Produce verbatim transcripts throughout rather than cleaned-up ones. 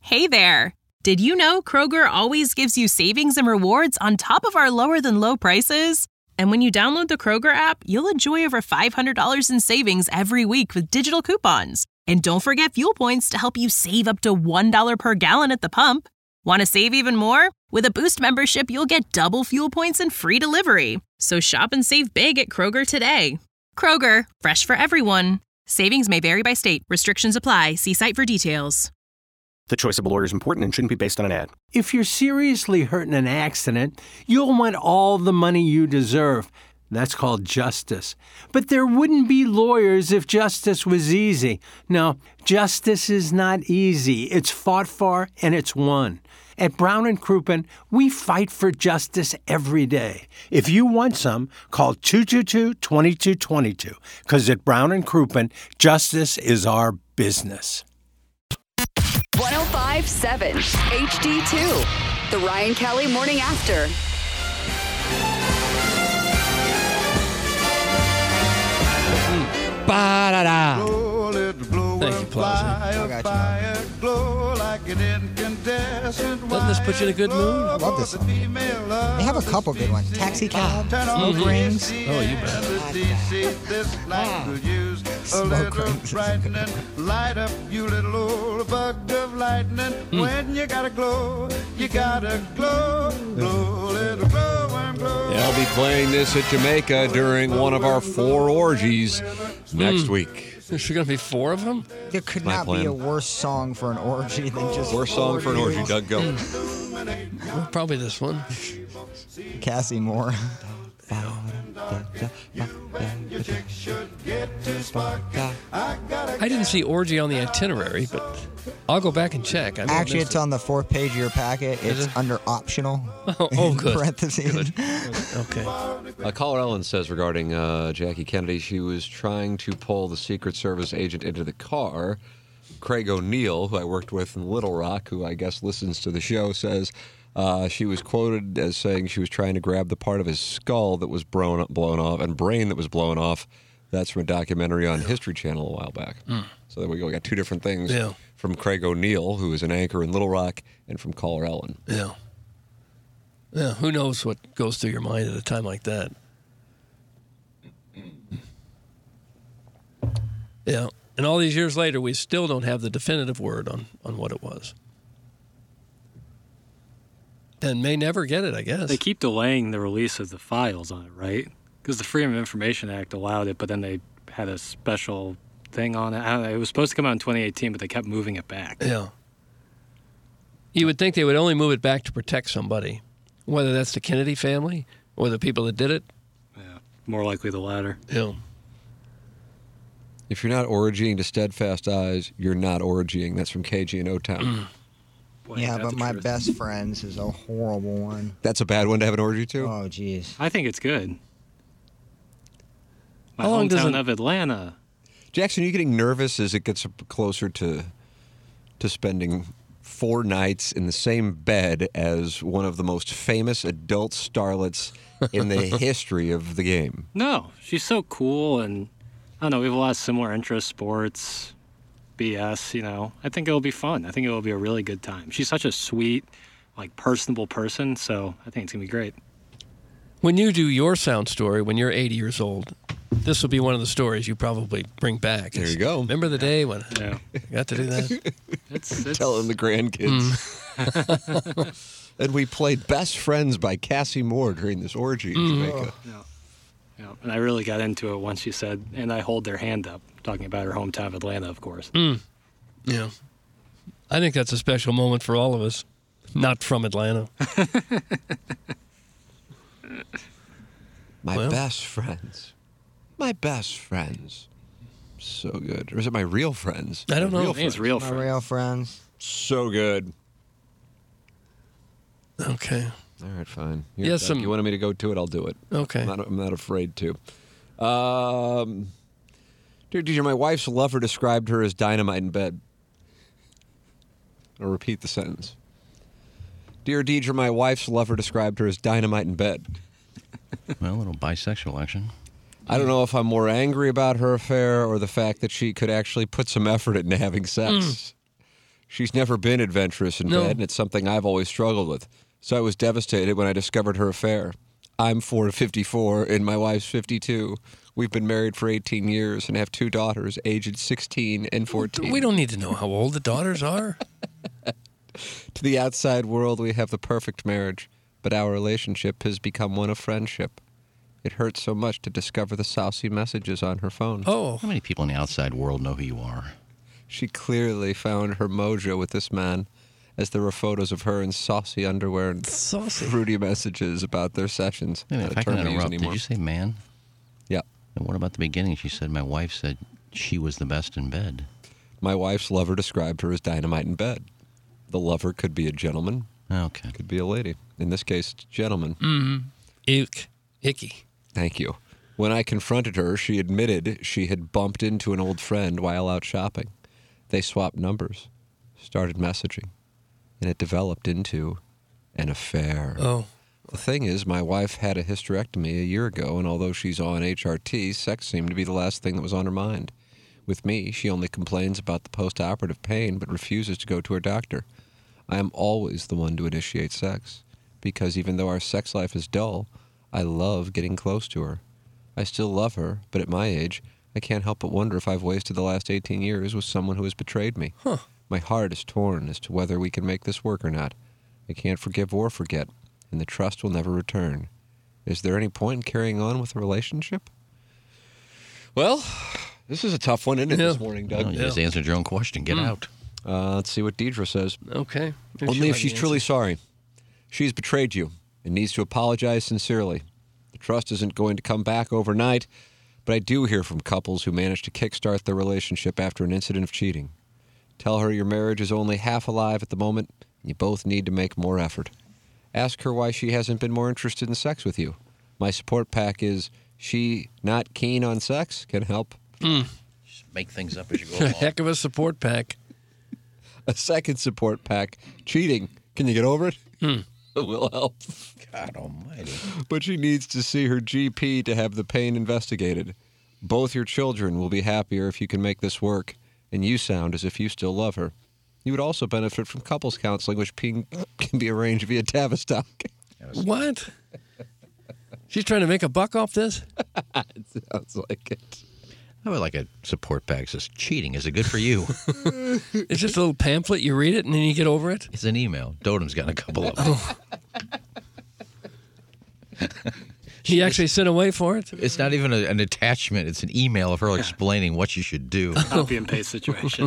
Hey there! Did you know Kroger always gives you savings and rewards on top of our lower-than-low prices? And when you download the Kroger app, you'll enjoy over five hundred dollars in savings every week with digital coupons. And don't forget fuel points to help you save up to one dollar per gallon at the pump. Want to save even more? With a Boost membership, you'll get double fuel points and free delivery. So shop and save big at Kroger today. Kroger, fresh for everyone. Savings may vary by state. Restrictions apply. See site for details. The choice of a lawyer is important and shouldn't be based on an ad. If you're seriously hurt in an accident, you'll want all the money you deserve. That's called justice. But there wouldn't be lawyers if justice was easy. No, justice is not easy. It's fought for and it's won. At Brown and Crouppen, we fight for justice every day. If you want some, call two two two, two two two two. Because at Brown and Crouppen, justice is our business. one oh five point seven H D two, the Ryan Kelly Morning After. Ba-da-da. Thank you, Plaza. Doesn't this put you in a good mood? I love this song. They have a couple good ones. Taxi Cab, Smoke Mhm. Rings. Oh, you bet. Smoke Rings. Light up, you little old bug of lightning. Mm. When you gotta glow, you gotta glow, glow, little glowworm, glow. Yeah, I'll be playing this at Jamaica during one of our four orgies next Mm. week. There's going to be four of them? There could My not plan. be a worse song for an orgy than just Worst song for an orgy, Doug, go. Well, probably this one. Cassie Moore. I didn't see orgy on the itinerary, but I'll go back and check. I may have Actually, missed it's on the fourth page of your packet. Is It's it? under optional. Oh, oh, in good. Parentheses. Good. Okay. Uh, Caller Ellen says regarding uh, Jackie Kennedy, she was trying to pull the Secret Service agent into the car. Craig O'Neill, who I worked with in Little Rock, who I guess listens to the show, says uh, she was quoted as saying she was trying to grab the part of his skull that was blown, blown off and brain that was blown off. That's from a documentary on History Channel a while back. Mm. So there we go. We got two different things Yeah. from Craig O'Neill, who is an anchor in Little Rock, and from Caller Ellen. Yeah. Yeah, who knows what goes through your mind at a time like that? Yeah. And all these years later, we still don't have the definitive word on, on what it was. And may never get it, I guess. They keep delaying the release of the files on it, right? Because the Freedom of Information Act allowed it, but then they had a special thing on it. I don't know, it was supposed to come out in twenty eighteen, but they kept moving it back. Yeah. You would think they would only move it back to protect somebody, whether that's the Kennedy family or the people that did it. Yeah, more likely the latter. Yeah. If you're not orgying to Steadfast Eyes, you're not orgying. That's from K G in O-Town. Boy, Yeah, that's but the my truth. best friends is a horrible one. That's a bad one to have an orgy to? Oh, jeez. I think it's good. My How long does hometown it- of Atlanta. Jackson, are you getting nervous as it gets closer to to spending four nights in the same bed as one of the most famous adult starlets in the history of the game? No, she's so cool, and I don't know, we have a lot of similar interests, sports, B S, you know. I think it'll be fun. I think it will be a really good time. She's such a sweet, like, personable person, so I think it's going to be great. When you do your sound story, when you're eighty years old, this will be one of the stories you probably bring back. There It's, you go. Remember the day when Yeah. you got to do that? It's, it's Telling the grandkids. And we played Best Friends by Cassie Moore during this orgy in Jamaica. Yeah. Yeah. And I really got into it once she said, and I hold their hand up, talking about her hometown of Atlanta, of course. Mm. Yeah. I think that's a special moment for all of us, not from Atlanta. My Well. best friends. My best friends. So good. Or is it my real friends? I don't My know. real I think it's friends. real My friends. real friends. So good. Okay. All right, fine. Here, Yes, Doug, some- you wanted me to go to it, I'll do it. Okay. I'm not, I'm not afraid to. Um, dear teacher, my wife's lover described her as dynamite in bed. I'll repeat the sentence. Dear Deidre, my wife's lover described her as dynamite in bed. Well, a little bisexual action. I don't know if I'm more angry about her affair or the fact that she could actually put some effort into having sex. She's never been adventurous in No. bed, and it's something I've always struggled with. So I was devastated when I discovered her affair. I'm four fifty-four, and my wife's fifty-two. We've been married for eighteen years and have two daughters, aged sixteen and fourteen. We don't need to know how old the daughters are. To the outside world, we have the perfect marriage, but our relationship has become one of friendship. It hurts so much to discover the saucy messages on her phone. Oh. How many people in the outside world know who you are? She clearly found her mojo with this man, as there were photos of her in saucy underwear and saucy. fruity messages about their sessions. Wait a minute, Not if a I can term we use interrupt, did anymore. you say man? Yeah. And what about the beginning? She said my wife said she was the best in bed. My wife's lover described her as dynamite in bed. The lover could be a gentleman. Okay. Could be a lady. In this case, gentleman. Mm-hmm. Ick. Icky. Thank you. When I confronted her, she admitted she had bumped into an old friend while out shopping. They swapped numbers, started messaging, and it developed into an affair. Oh. The thing is, my wife had a hysterectomy a year ago, and although she's on H R T, sex seemed to be the last thing that was on her mind. With me, she only complains about the post-operative pain but refuses to go to her doctor. I am always the one to initiate sex, because even though our sex life is dull, I love getting close to her. I still love her, but at my age, I can't help but wonder if I've wasted the last eighteen years with someone who has betrayed me. Huh. My heart is torn as to whether we can make this work or not. I can't forgive or forget, and the trust will never return. Is there any point in carrying on with a relationship? Well, this is a tough one, isn't it, Yeah. this morning, Doug? Well, you just answered your own question. Get Mm. out. Uh, let's see what Deidre says. Okay. Maybe Only she'll if have she's the truly answer. sorry. She's betrayed you and needs to apologize sincerely. The trust isn't going to come back overnight, but I do hear from couples who manage to kickstart their relationship after an incident of cheating. Tell her your marriage is only half alive at the moment, and you both need to make more effort. Ask her why she hasn't been more interested in sex with you. My support pack is she not keen on sex can help. Mm. Just make things up as you go A along. heck of a support pack. A second support pack, cheating. Can you get over it? Hmm. It will help. God almighty. But she needs to see her G P to have the pain investigated. Both your children will be happier if you can make this work, and you sound as if you still love her. You would also benefit from couples counseling, which can can be arranged via Tavistock. What? She's trying to make a buck off this? It sounds like it. I would like a support pack that says cheating. Is it good for you? It's just a little pamphlet. You read it and then you get over it? It's an email. Dodom's got a couple of them. He actually sent away for it? It's not even a, an attachment. It's an email of her explaining what you should do. Copy and paste situation.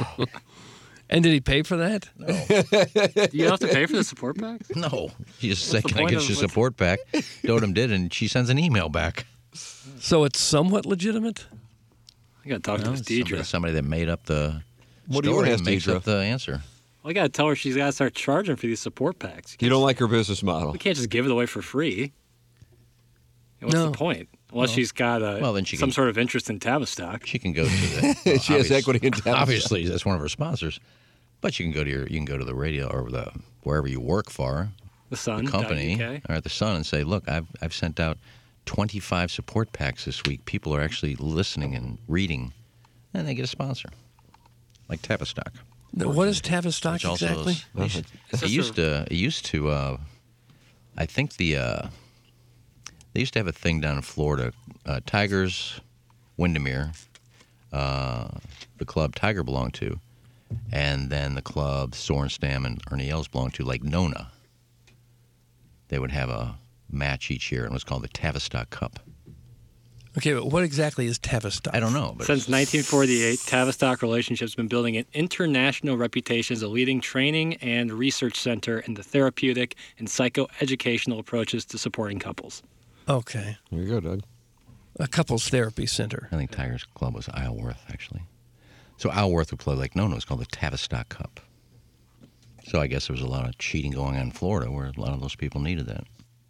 And did he pay for that? No. Do you have to pay for the support packs? No. She just What's said, the can I point get of- your what's- support pack? Dodom did, and she sends an email back. So it's somewhat legitimate? I got to talk No, to this it's Deidre. somebody, somebody that made up the What do you story ask and makes Deidre? up the answer. Well, I got to tell her she's got to start charging for these support packs. You don't like her business model. We can't just give it away for free. What's No. the point? Unless Well- she's got a, well, then she some can- sort of interest in Tavistock. She can go to the. well, She has obvious- equity in Tavistock. Obviously, that's one of her sponsors. But you can go to your, you can go to the radio or the wherever you work for, The Sun. the company .U K. or at the Sun, and say, look, I've I've sent out twenty-five support packs this week. People are actually listening and reading, and they get a sponsor, like Tavistock. No, what is Tavistock Which also exactly? is- it used- It's it just used to. It used to. Uh, I think the. Uh, they used to have a thing down in Florida. Uh, Tigers, Windermere, uh, the club Tiger belonged to, and then the club Sorenstam and Ernie Els belonged to, like Nona. They would have a match each year, and it was called the Tavistock Cup. Okay, but what exactly is Tavistock? I don't know, but Since nineteen forty-eight, Tavistock Relationships has been building an international reputation as a leading training and research center in the therapeutic and psychoeducational approaches to supporting couples. Okay. There you go, Doug. A couples therapy center. I think Tigers Club was Isleworth, actually. So Isleworth would play like Nona. It was called the Tavistock Cup. So I guess there was a lot of cheating going on in Florida where a lot of those people needed that.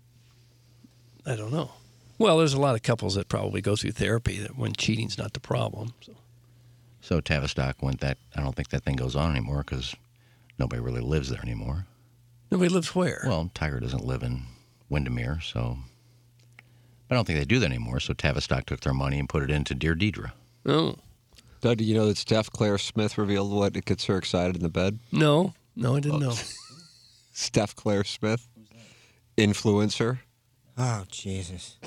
I don't know. Well, there's a lot of couples that probably go through therapy that when cheating's not the problem. So. So Tavistock went that. I don't think that thing goes on anymore because nobody really lives there anymore. Nobody lives where? Well, Tiger doesn't live in Windermere, so. But I don't think they do that anymore. So Tavistock took their money and put it into Dear Deidre. Oh. Doug, do you know that Steph Claire Smith revealed what gets her excited in the bed? No. No, I didn't know. Steph Claire Smith, influencer. Oh, Jesus.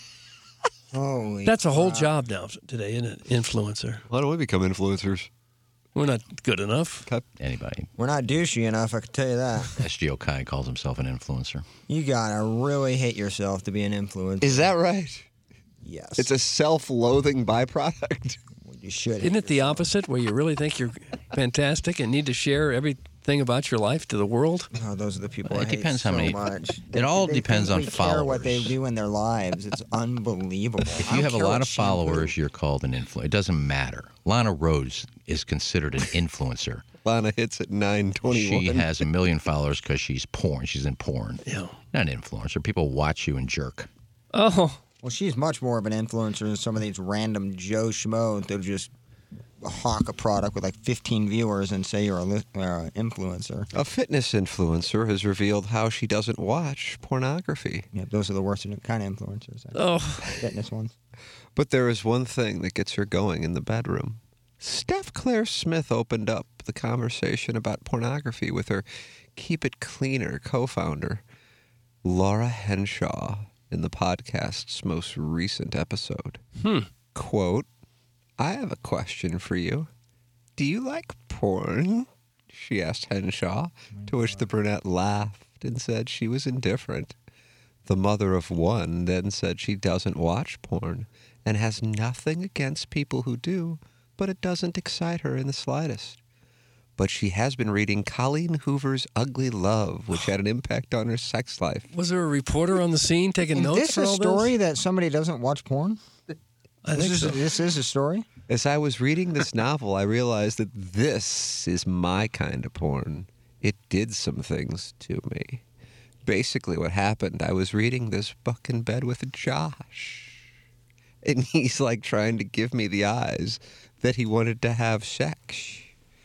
Holy That's a whole crap. job now today, isn't it? Influencer. Why don't we become influencers? We're not good enough. Anybody. We're not douchey enough, I can tell you that. S G O Kai calls himself an influencer. You gotta really hate yourself to be an influencer. Is that right? Yes. It's a self-loathing byproduct. You should. Isn't it the opposite, where you really think you're fantastic and need to share everything about your life to the world? Oh, those are the people Well, I it hate depends so how many- much. it all They depends think on we care what they followers. do in their lives. It's unbelievable. If you have a lot of followers, you're called an influencer. It doesn't matter. Lana Rhodes is considered an influencer. Lana hits at nine twenty-one. She has a million followers because she's porn. She's in porn. Yeah. Not an influencer. People watch you and jerk. Oh. Well, she's much more of an influencer than some of these random Joe Schmo that'll just hawk a product with like fifteen viewers and say you're a li- uh, influencer. A fitness influencer has revealed how she doesn't watch pornography. Yeah, those are the worst kind of influencers. Oh. Fitness ones. But there is one thing that gets her going in the bedroom. Steph Claire Smith opened up the conversation about pornography with her Keep It Cleaner co-founder, Laura Henshaw, in the podcast's most recent episode. Hmm. Quote, I have a question for you. Do you like porn? She asked Henshaw, to which the brunette laughed and said she was indifferent. The mother of one then said she doesn't watch porn and has nothing against people who do, but it doesn't excite her in the slightest. But she has been reading Colleen Hoover's Ugly Love, which had an impact on her sex life. Was there a reporter on the scene taking Is notes this for a all story that somebody doesn't watch porn? I this think is, so. This is a story? As I was reading this novel, I realized that this is my kind of porn. It did some things to me. Basically what happened, I was reading this book in bed with Josh. And he's like trying to give me the eyes that he wanted to have sex.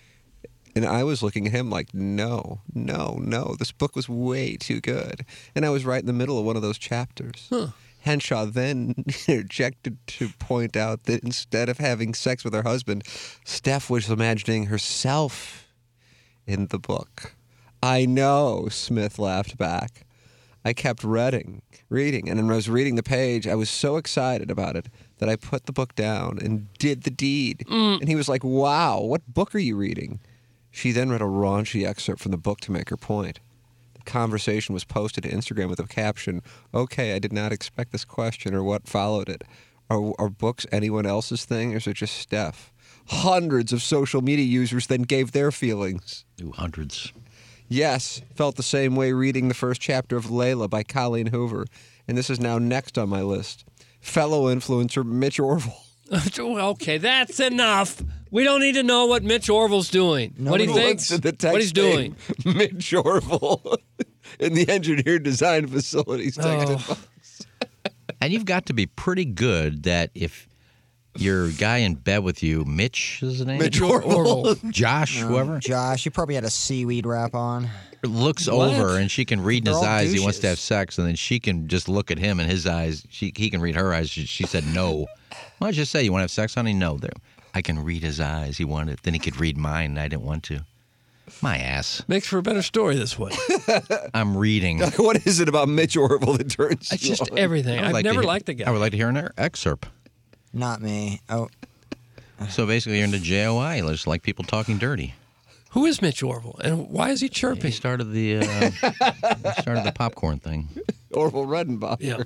And I was looking at him like, no, no, no. This book was way too good. And I was right in the middle of one of those chapters. Huh. Henshaw then interjected to point out that instead of having sex with her husband, Steph was imagining herself in the book. I know, Smith laughed back. I kept reading, reading, and when I was reading the page, I was so excited about it that I put the book down and did the deed. Mm. And he was like, wow, what book are you reading? She then read a raunchy excerpt from the book to make her point. The conversation was posted to Instagram with a caption, okay, I did not expect this question or what followed it. Are, are books anyone else's thing, or is it just Steph? Hundreds of social media users then gave their feelings. Ooh, hundreds. Yes, felt the same way reading the first chapter of Layla by Colleen Hoover. And this is now next on my list. Fellow influencer Mitch Orville. Okay, that's enough. We don't need to know what Mitch Orville's doing. What he thinks, The text what he's doing. name, Mitch Orville in the Engineer Design Facilities texted Oh. box. And you've got to be pretty good that if your guy in bed with you, Mitch is his name? Mitch Orville. Josh, whoever, Josh, you probably had a seaweed wrap on. looks What? over and she can read in They're his all eyes he wants to have douches. sex, and then she can just look at him in his eyes. She, he can read her eyes. She, she said no. Why don't you say, you want to have sex, honey? No. There. I can read his eyes. He wanted. Then he could read mine, and I didn't want to. My ass. Makes for a better story this way. I'm reading. What is it about Mitch Orville that turns It's you just on? everything. I would I've like to never hear- liked the guy. I would like to hear an excerpt. Not me. Oh, So basically, you're into J O I. Just like people talking dirty. Who is Mitch Orville, and why is he He chirping? started the uh, he started the popcorn thing. Orville Redenbacher. Yeah.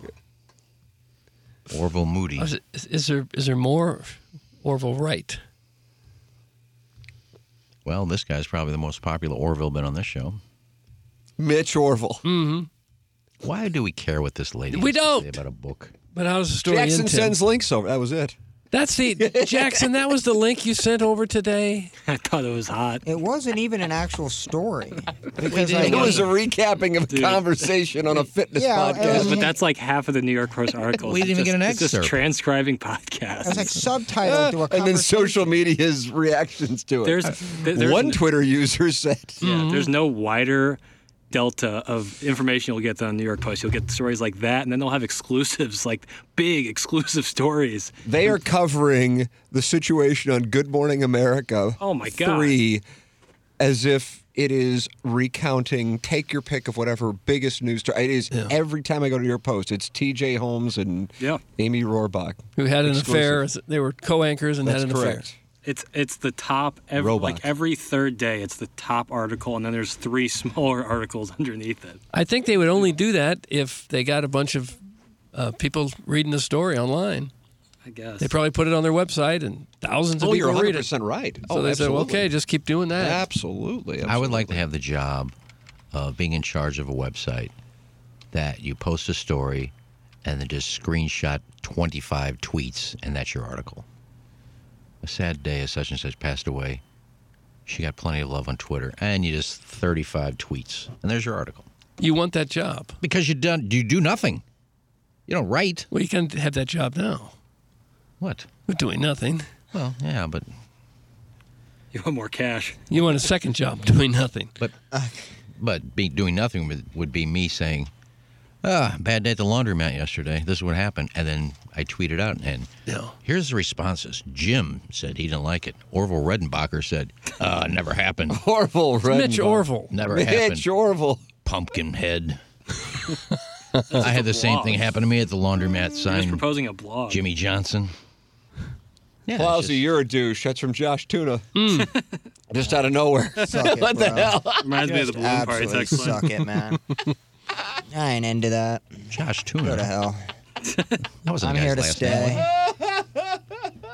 Orville Moody. Is, is there is there more Orville Wright? Well, this guy's probably the most popular Orville been on this show. Mitch Orville. Mm-hmm. Why do we care what this lady We has to say don't. about a book? But how does the story Jackson end, Tim? sends links over. That was it. That's the Jackson. That was the link you sent over today. I thought it was hot. it wasn't even an actual story. Because did I It was a wasn't- recapping of a Dude. conversation on a fitness Yeah, podcast. um, But that's like half of the New York Post articles. We didn't It's even get just- an It's just excerpt. transcribing It was podcasts. like subtitled to a and then conversation. social media's reactions to it. There's, there- there's One n- Twitter user said, Yeah, there's no wider delta of information you'll get on the New York Post. You'll get stories like that, and then they'll have exclusives, like big exclusive stories. They are covering the situation on Good Morning America. Oh, my God. Three, as if it is recounting, take your pick of whatever biggest news story. It is Yeah. every time I go to your post, it's T J Holmes and Yeah. Amy Rohrbach. Who had an Exclusive. affair. They were co-anchors and That's had an correct. affair. It's it's the top every Robot. like every third day. It's the top article, and then there's three smaller articles underneath it. I think they would only do that if they got a bunch of uh, people reading the story online. I guess They probably put it on their website, and thousands of Oh, people you're read one hundred it. percent right. So oh, they absolutely. said, "Okay, just keep doing that." Absolutely, absolutely. I would like to have the job of being in charge of a website that you post a story and then just screenshot twenty-five tweets, and that's your article. A sad day as such and such passed away. She got plenty of love on Twitter, and you just thirty-five tweets, and there's your article. You want that job because you done you do nothing. You don't write. Well, you can have that job now. What? We're doing nothing. Well, yeah, but you want more cash. You want a second job doing nothing. But but be, doing nothing would, would be me saying, ah, bad day at the laundromat yesterday. This is what happened. And then I tweeted out, and yeah. here's the responses. Jim said he didn't like it. Orville Redenbacher said, uh, never happened. Orville Redenbacher. Mitch Orville. Never Mitch happened. Mitch Orville. Pumpkinhead. I had the same thing happen to me at the laundromat He was sign. proposing a blog. Jimmy Johnson. Yeah, it's Plowsy, just- you're a douche. That's from Josh Tuna. Just out of nowhere. Suck it, what the bro. hell? Reminds me of the Just balloon party absolutely text line. suck it, man. I ain't into that. Josh Tuna. Go to hell. That wasn't I'm the guy's here to last stay. name.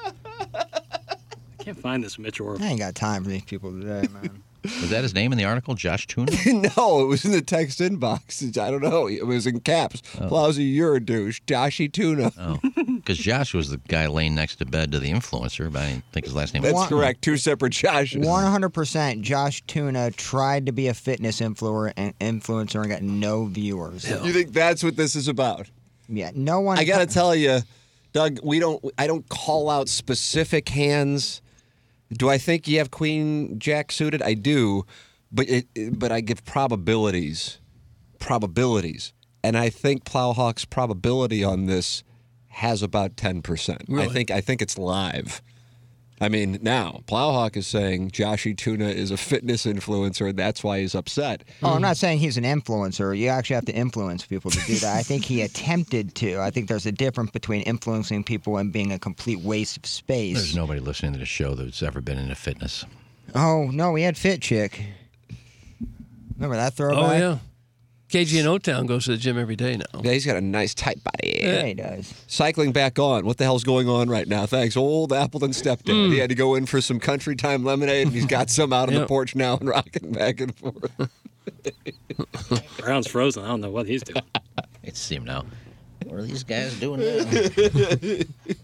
I can't find this Mitch Orville. I ain't got time for these people today, man. Was that his name in the article? Josh Tuna? No, it was in the text inbox. I don't know. It was in caps. Plowsy, you're a douche. Joshy Tuna. Oh, because Josh was the guy laying next to bed to the influencer, but I didn't think his last name was That's One- correct. Two separate Joshes. one hundred percent Josh Tuna tried to be a fitness influencer and influencer and got no viewers. You think that's what this is about? Yeah, no one. I got to tell you, Doug, we don't. I don't call out specific hands. Do I think you have Queen Jack suited? I do, but it, but I give probabilities, probabilities, and I think Plowhawk's probability on this has about ten percent. I Really? think I think it's live. I mean, now Plowhawk is saying Joshy Tuna is a fitness influencer, and that's why he's upset. Oh, I'm not saying he's an influencer. You actually have to influence people to do that. I think he attempted to. I think there's a difference between influencing people and being a complete waste of space. There's nobody listening to the show that's ever been into fitness. Oh, no, we had Fit Chick. Remember that throwback? Oh, yeah. K G in O-Town goes to the gym every day now. Yeah, he's got a nice tight body. Yeah, he does. Cycling back on. What the hell's going on right now? Thanks. Old Appleton stepdad. Mm. He had to go in for some country time lemonade, and he's got some out on the Yep. porch now and rocking back and forth. Brown's frozen. I don't know what he's doing. It's him now. What are these guys doing now?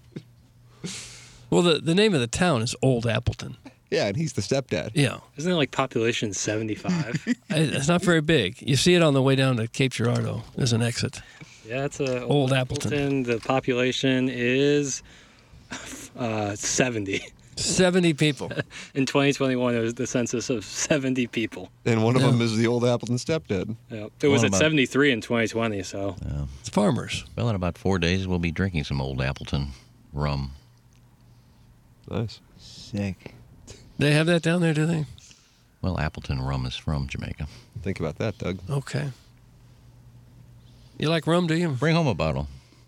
Well, the, the name of the town is Old Appleton. Yeah, and he's the stepdad. Yeah. Isn't it like population seventy-five? I- It's not very big. You see it on the way down to Cape Girardeau. There's an exit. Yeah, it's a Old Appleton. The population is uh, seventy. seventy people. In twenty twenty-one, it was the census of seventy people. And one of Yeah. them is the old Appleton stepdad. Yeah. It was Well, at about- seventy-three in twenty twenty, so It's farmers. Well, in about four days, we'll be drinking some old Appleton rum. Nice. Sick. They have that down there, do they? Well, Appleton rum is from Jamaica. Think about that, Doug. Okay. You like rum, do you? Bring home a bottle.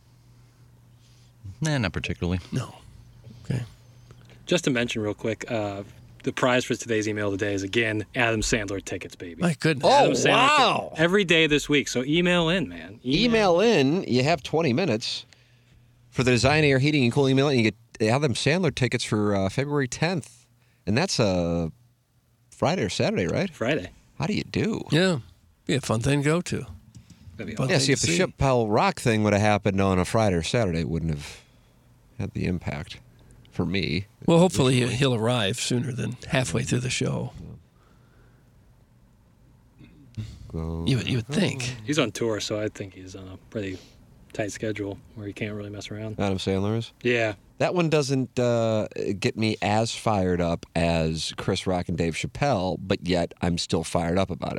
Nah, not particularly. No. Okay. just to mention real quick, uh, the prize for today's email today is, again, Adam Sandler tickets, baby. My goodness. Oh, Adam Sandler wow. tickets every day this week. So email in, man. Email in. You have twenty minutes for the Design Air Heating and Cooling email, and you get Adam Sandler tickets for uh, February tenth. And that's uh, Friday or Saturday, right? Friday. How do you do? Yeah. Be a fun thing to go to. That'd be Fun awesome. Yeah, thing see, if to the see. Ship Pal Rock thing would have happened on a Friday or Saturday, it wouldn't have had the impact for me. Well, hopefully he- he'll arrive sooner than halfway through the show. Go. You would, you would think. He's on tour, so I think he's on a pretty tight schedule where he can't really mess around. Adam Sandler is? Yeah. That one doesn't uh, get me as fired up as Chris Rock and Dave Chappelle, but yet I'm still fired up about it.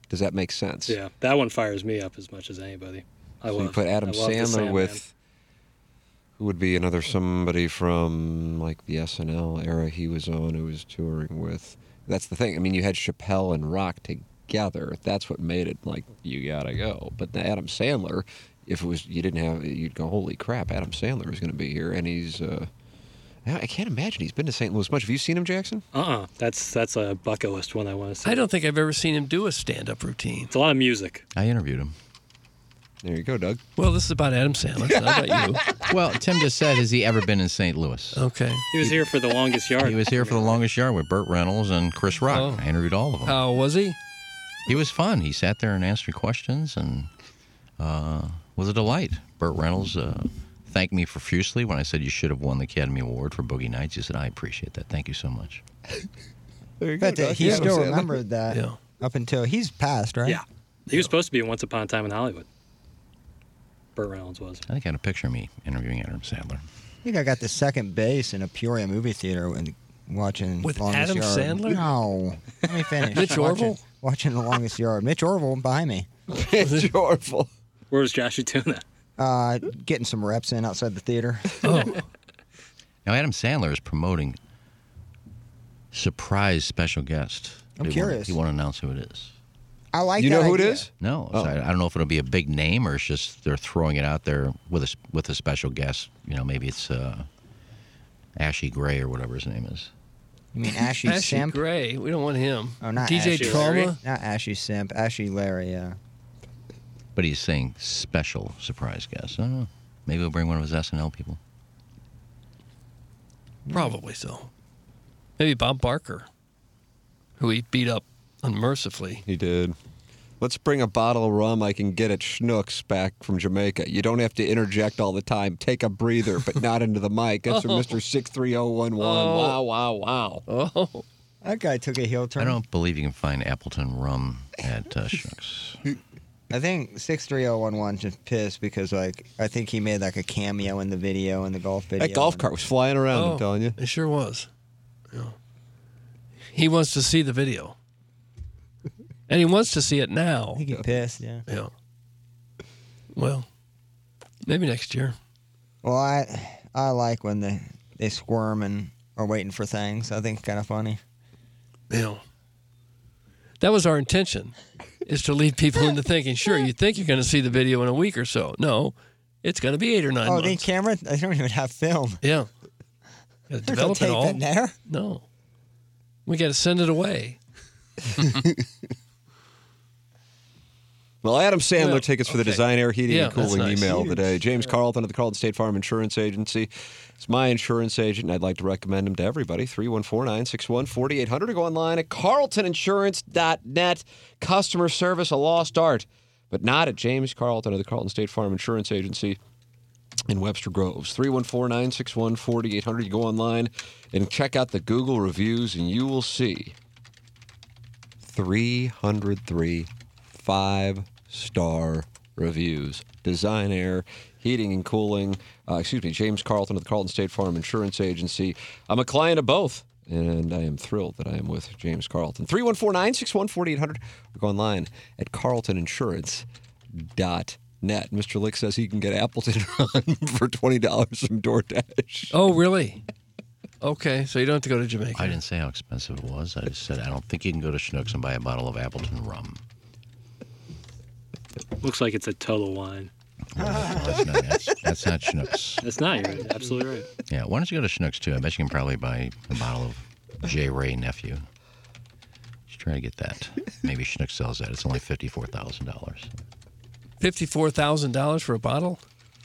Does that make sense? Yeah, that one fires me up as much as anybody. I so love, you put Adam I love the Sandler Sandman. with who would be another somebody from like the S N L era he was on, who was touring with. That's the thing. I mean, you had Chappelle and Rock together. That's what made it like you gotta go. But the Adam Sandler, if it was you didn't have, you'd go, holy crap, Adam Sandler is going to be here, and he's. Uh, I can't imagine he's been to Saint Louis much. Have you seen him, Jackson? Uh-uh. That's that's a bucket list one I want to see. I don't think I've ever seen him do a stand-up routine. It's a lot of music. I interviewed him. There you go, Doug. Well, this is about Adam Sandler. So how about you? Well, Tim just said, has he ever been in Saint Louis? Okay. He was here for the longest yard. He was here for the longest yard with Burt Reynolds and Chris Rock. Oh. I interviewed all of them. How was he? He was fun. He sat there and answered questions and uh, was a delight. Burt Reynolds uh, thanked me profusely when I said you should have won the Academy Award for Boogie Nights. He said, I appreciate that. Thank you so much. There you But go. uh, Doug. he Yeah, still Sandler. remembered that Yeah. up until he's passed, right? Yeah. He was supposed to be in Once Upon a Time in Hollywood. Burt Reynolds was. I think I had a picture of me interviewing Adam Sandler. I think I got the second base in a Peoria movie theater and watching With Longest Adam Yard. Sandler? No. Let me finish. Mitch watching, Orville? Watching The Longest Yard. Mitch Orville behind me. It's Orville. Where was Joshy Tuna? Uh, getting some reps in outside the theater. Oh. Now, Adam Sandler is promoting surprise special guest. I'm Do you curious. Want, you want to announce who it is? I like You that know who it idea. is? No. Oh. So I, I don't know if it'll be a big name or it's just they're throwing it out there with a, s- with a special guest. You know, maybe it's uh, Ashy Gray or whatever his name is. You mean Ashy, Ashy Simp? Gray. We don't want him. Oh, not D J Ashy Trauma. Larry? Not Ashy Simp. Ashy Larry, yeah. But he's saying special surprise guest. I don't know. Maybe we'll bring one of his S N L people. Probably so. Maybe Bob Barker, who he beat up unmercifully. He did. Let's bring a bottle of rum I can get at Schnucks back from Jamaica. You don't have to interject all the time. Take a breather, but not into the mic. That's from Oh. Mister six three zero one one. Oh. Wow, wow, wow. Oh. That guy took a heel I turn. don't believe you can find Appleton rum at uh, Schnucks. I think six three zero one one just pissed because, like, I think he made, like, a cameo in the video, in the golf video. That golf cart was flying around, Oh, I'm telling you. It sure was. Yeah. He wants to see the video. And he wants to see it now. I think he pissed, yeah. Yeah. Well, maybe next year. Well, I I like when they, they squirm and are waiting for things. I think it's kind of funny. Yeah. That was our intention, is to lead people into thinking, sure, you think you're going to see the video in a week or so. No, it's going to be eight or nine oh, months. they camera? They don't even have film. Yeah. Got to There's no develop it tape all. in there. No. We got to send it away. Well, Adam Sandler Well, tickets for the okay. Design Air Heating Yeah, and Cooling that's nice. email Huge. today. James Carlton of the Carlton State Farm Insurance Agency. It's my insurance agent, and I'd like to recommend him to everybody. three one four, nine six one, four eight zero zero. Go online at carlton insurance dot net. Customer service, a lost art, but not at James Carlton of the Carlton State Farm Insurance Agency in Webster Groves. three one four, nine six one, four eight zero zero. You go online and check out the Google reviews, and you will see three hundred three five-star reviews. Design Air, Heating and Cooling, uh, excuse me, James Carlton of the Carlton State Farm Insurance Agency. I'm a client of both, and I am thrilled that I am with James Carlton. three one four, nine six one, four eight zero zero. Or go online at carlton insurance dot net. Mister Lick says he can get Appleton Run for twenty dollars from DoorDash. Oh, really? Okay, so you don't have to go to Jamaica. I didn't say how expensive it was. I just said I don't think you can go to Schnucks and buy a bottle of Appleton rum. Looks like it's a total wine. That's not, that's, that's not Schnucks. That's not. You're right. Absolutely right. Yeah, why don't you go to Schnucks, too? I bet you can probably buy a bottle of J. Ray Nephew. You should try to get that. Maybe Schnucks sells that. It's only fifty-four thousand dollars. fifty-four thousand dollars for a bottle?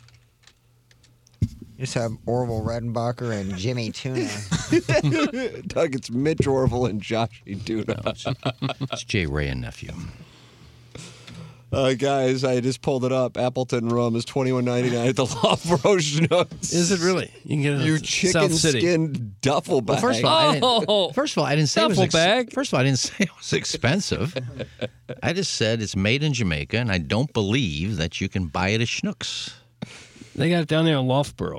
Just have Orville Redenbacher and Jimmy Tuna. Doug, it's Mitch Orville and Joshy Tuna. No, it's, it's J. Ray and Nephew. Uh, guys, I just pulled it up. Appleton rum is twenty-one ninety-nine at the Loughborough Schnucks. Is it really? You can get it You at chicken South City. skin duffel bag. Well, first of all, I Oh, didn't, first of all, I didn't say it was duffel ex- bag. First of all, I didn't say it was expensive. I just said it's made in Jamaica, and I don't believe that you can buy it at Schnucks. They got it down there in Loughborough.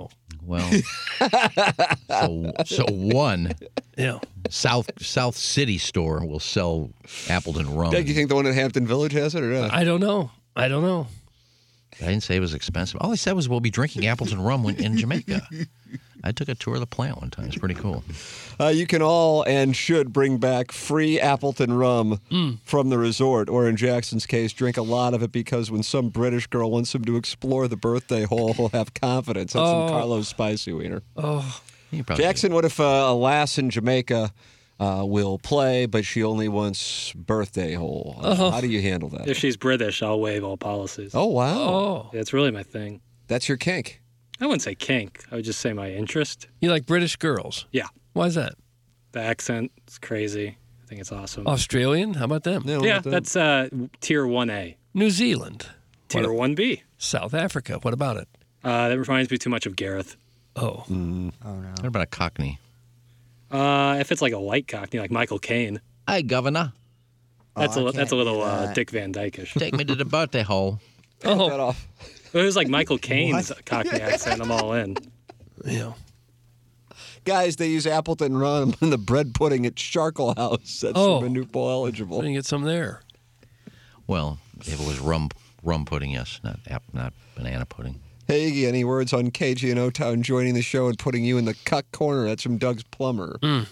Well, so, so one Yeah. South South City store will sell Appleton rum. Doug, you think the one in Hampton Village has it or not? I don't know. I don't know. I didn't say it was expensive. All I said was we'll be drinking Appleton rum when, in Jamaica. I took a tour of the plant one time. It's pretty cool. Uh, you can all and should bring back free Appleton rum Mm. from the resort, or in Jackson's case, drink a lot of it because when some British girl wants him to explore the birthday hole, he'll have confidence. That's Oh. from Carlos Spicy Wiener. Oh. You probably Jackson, what if uh, a lass in Jamaica uh, will play, but she only wants birthday hole? Oh. How do you handle that? If she's British, I'll waive all policies. Oh, wow. Oh. Yeah, it's really my thing. That's your kink. I wouldn't say kink. I would just say my interest. You like British girls? Yeah. Why is that? The accent is crazy. I think it's awesome. Australian? How about them? No, yeah, that- that's uh, tier one A. New Zealand? Tier one B. South Africa? What about it? Uh, that reminds me too much of Gareth. Oh. Oh no. What about a Cockney? Uh, if it's like a white Cockney, like Michael Caine, Hey, Governor, that's Oh, I a li- that's a can't little do uh, that. Dick Van Dyke-ish. take me to the birthday hole. Oh. Cut off. If it was like Michael Caine's Cockney accent, I'm all in. Yeah. Guys, they use Appleton rum in the bread pudding at Sharkle House. That's Oh. from Newport eligible. We can get some there. Well, if it was rum rum pudding, yes, not app, not banana pudding. Hey, Iggy, any words on K G and O-Town joining the show and putting you in the cuck corner? That's from Doug's Plumber. Mm.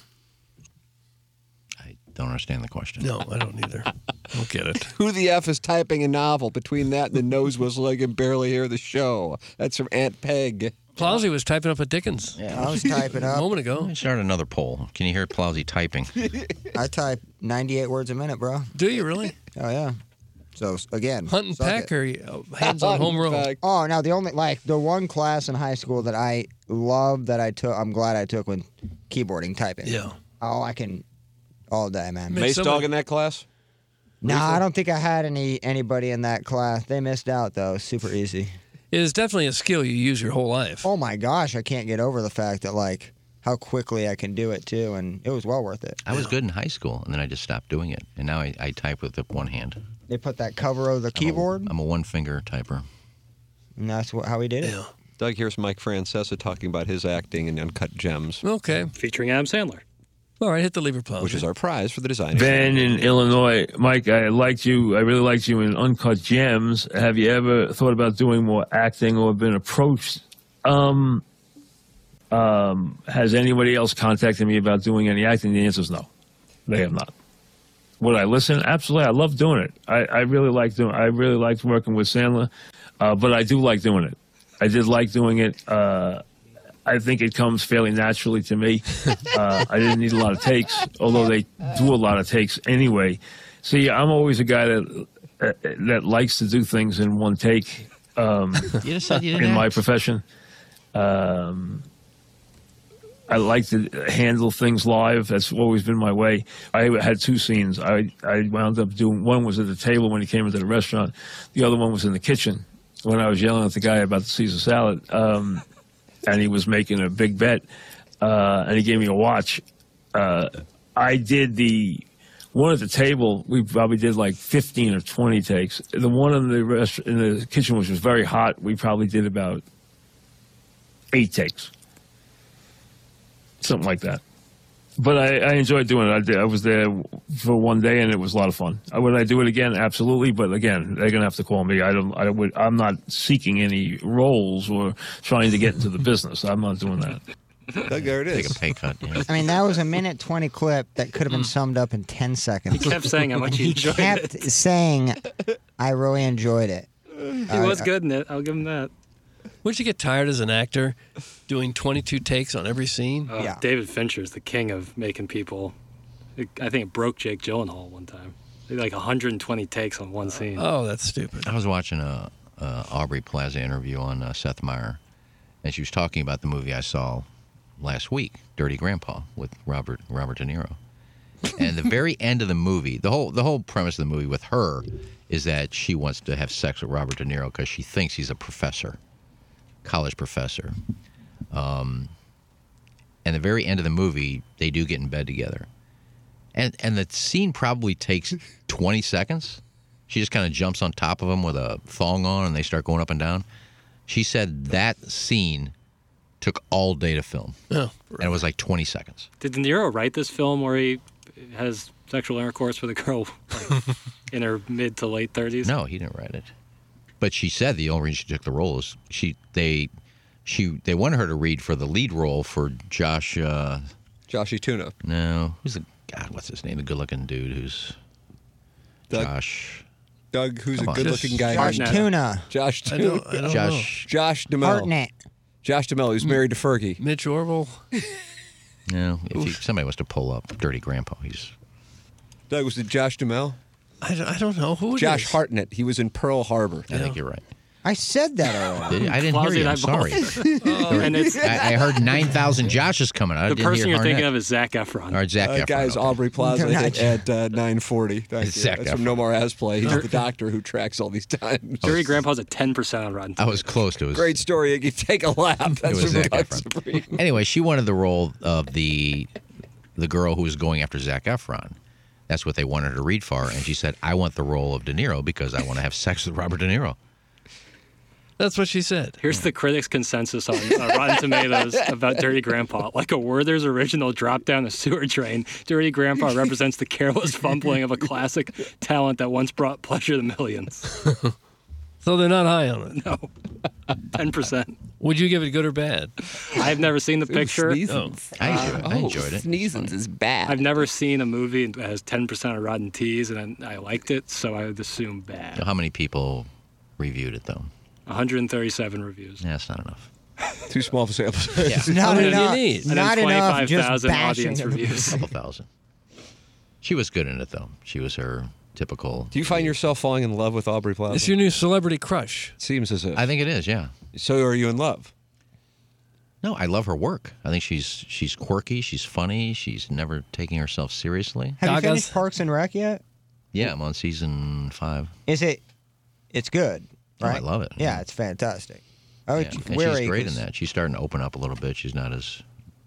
I don't understand the question. No, I don't either. Don't get it. Who the F is typing a novel? Between that and the nose whistle, I can barely hear the show. That's from Aunt Peg. Plowsy was typing up a Dickens I was typing a up. moment Let ago. me start another poll. Can you hear Plowsy typing? I type ninety-eight words a minute, bro. Do you really? Oh yeah. So again, Hunt and suck peck it. or uh, hands on home row? Fact. Oh, now the only like the one class in high school that I loved that I took, I'm glad I took when keyboarding typing. Yeah. Oh, I can all day, man. Make Mace somebody- Dog in that class? No, I don't think I had any anybody in that class. They missed out though. Super easy. It is definitely a skill you use your whole life. Oh my gosh, I can't get over the fact that like how quickly I can do it too, and it was well worth it. I was good in high school, and then I just stopped doing it. And now I, I type with the one hand. They put that cover over the keyboard, I'm a one finger typer. and that's what, how he did it. Yeah. Doug, here's Mike Francesa talking about his acting in Uncut Gems, Okay. Featuring Adam Sandler. All right, hit the lever, Plowsy. which is our prize for the design. Ben in Illinois. Mike, I liked you. I really liked you in Uncut Gems. Have you ever thought about doing more acting or been approached? Um, um, has anybody else contacted me about doing any acting? The answer is no. They have not. Would I listen? Absolutely. I love doing it. I, I really like doing. I really liked working with Sandler, uh, but I do like doing it. I did like doing it. Uh, I think it comes fairly naturally to me. Uh, I didn't need a lot of takes, although they do a lot of takes anyway. See, I'm always a guy that uh, that likes to do things in one take. Um, You just said you didn't in my act. profession, um, I like to handle things live. That's always been my way. I had two scenes. I I wound up doing one was at the table when he came into the restaurant. The other one was in the kitchen when I was yelling at the guy about the Caesar salad. Um, and he was making a big bet, uh, and he gave me a watch. Uh, I did the one at the table. We probably did like fifteen or twenty takes. The one in the rest in the kitchen, which was very hot, we probably did about eight takes, something like that. But I, I enjoyed doing it. I, did, I was there for one day, and it was a lot of fun. Uh, Would I do it again? Absolutely. But again, they're gonna have to call me. I don't. I would. I'm not seeking any roles or trying to get into the business. I'm not doing that. Doug, there it Take a is. pay cut. Yeah. I mean, that was a minute twenty clip that could have been summed up in ten seconds. He kept saying how much he He enjoyed kept it. saying, "I really enjoyed it." He was good in it. I'll give him that. Wouldn't you get tired as an actor doing twenty-two takes on every scene? Uh, Yeah. David Fincher's the king of making people. It, I think it broke Jake Gyllenhaal one time. They did like one hundred twenty takes on one scene. Oh, that's stupid. I was watching a, a Aubrey Plaza interview on uh, Seth Meyer, and she was talking about the movie I saw last week, Dirty Grandpa, with Robert Robert De Niro. And the very end of the movie, the whole the whole premise of the movie with her is that she wants to have sex with Robert De Niro because she thinks he's a professor, college professor. Um, and the very end of the movie, they do get in bed together. And and the scene probably takes twenty seconds. She just kind of jumps on top of him with a thong on, and they start going up and down. She said that scene Took all day to film. Oh, and it was like twenty seconds. Did De Niro write this film where he has sexual intercourse with a girl like, in her mid to late thirties? No, he didn't write it. But she said the only reason she took the role is she they she they wanted her to read for the lead role for Josh. Uh, Joshy Tuna. No, who's the God? What's his name? The good-looking dude who's Doug. Josh. Doug, who's Come a on. good-looking guy. Josh named- Tuna. Josh I Tuna. don't, I don't Josh. Josh DeMel. Hartnett. Josh DeMel, who's married to Fergie. know. Mitch Orville. No, if you, somebody wants to pull up Dirty Grandpa, he's Doug, was it Josh DeMel? I don't, I don't know who it Josh is. Hartnett. He was in Pearl Harbor. I think you're right. I said that already. Did you? I didn't hear Lousy you. I'm and I both. sorry. Oh, and it's I, I heard nine thousand Joshes coming. I the didn't person hear you're thinking Harnett. of is Zac Efron. All right, Zach Uh, Efron. guy's okay. Aubrey Plaza No, hit not- at uh, nine forty. Thank It's you. Zac That's from Efron. No More As Play. He's the doctor who tracks all these times. Dirty Grandpa's at ten percent on Rotten I Tomatoes. was close to it. Great story, Iggy. Take a lap. That's was from Zac Doug Efron. Supreme. Anyway, she wanted the role of the the girl who was going after Zac Efron. That's what they wanted her to read for, and she said, "I want the role of De Niro because I want to have sex with Robert De Niro." That's what she said. Here's the critics' consensus on uh, Rotten Tomatoes about Dirty Grandpa. Like a Werther's original drop down a sewer drain, Dirty Grandpa represents the careless fumbling of a classic talent that once brought pleasure to millions. So they're not high on it. No, ten percent. Would you give it good or bad? I've never seen the picture. Sneezens. I enjoyed, I Oh, enjoyed it. Sneezens is bad. I've never seen a movie that has ten percent of Rotten T's, and I, I liked it, so I would assume bad. How many people reviewed it, though? one hundred thirty-seven reviews. Yeah, that's not enough. Too small for sample size. Yeah. It's not How many do you enough. need? And Not then enough. twenty-five Just thousand bashing audience them. A reviews. couple thousand. She was good in it, though. She was her typical. Do you find yourself falling in love with Aubrey Plaza? It's your new celebrity crush. Seems as if. I think it is, yeah. So are you in love? No, I love her work. I think she's she's quirky. She's funny. She's never taking herself seriously. Have you Gagas? finished Parks and Rec yet? Yeah, I'm on season five. Is it? It's good, Oh, right? I love it. Yeah, it's fantastic. I was Yeah, and wary she's great in 'cause- that. She's starting to open up a little bit. She's not as